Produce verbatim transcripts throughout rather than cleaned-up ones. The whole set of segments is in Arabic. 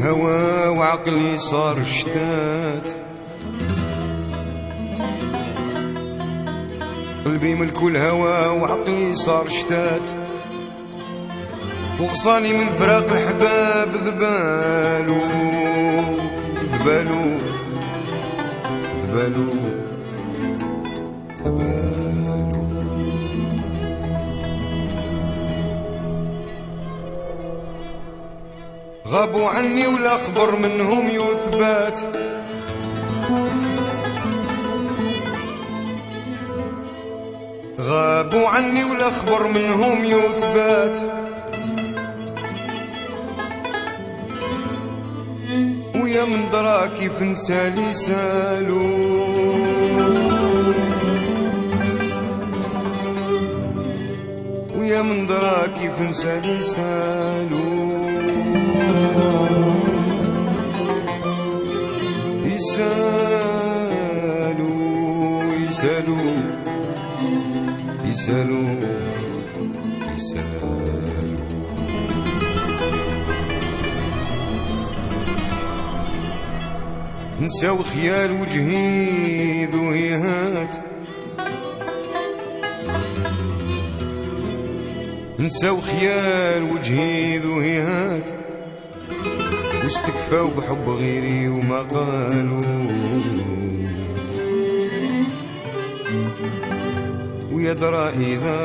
هوا وعقلي صار شتات، قلبي ملك الهوا وعقلي صار شتات، وغصاني من فراق الحباب ذبالو ذبالو ذبالو ذبالو. غابوا عني ولا خبر منهم يثبات، غابوا عني ولا خبر منهم يثبات، ويا من درا كيف نسى لي سالو، ويا من درا كيف نسى لي سالو، يسالو يسالو يسالو يسالو. نساو خيال وجهي ذو هيهات، نساو خيال وجهي ذو هيهات، واستكفاو بحب غيري وما قالوا، ويا درا إذا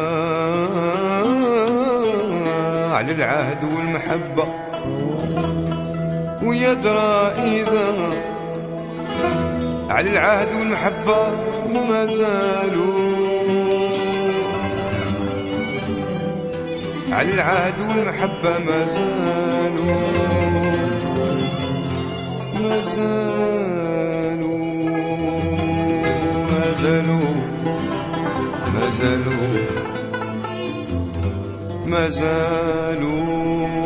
على العهد والمحبة، ويا درا إذا على العهد والمحبة ما زالوا، على العهد والمحبة ما زالوا ما زالوا ما زالوا ما زالوا ما زالوا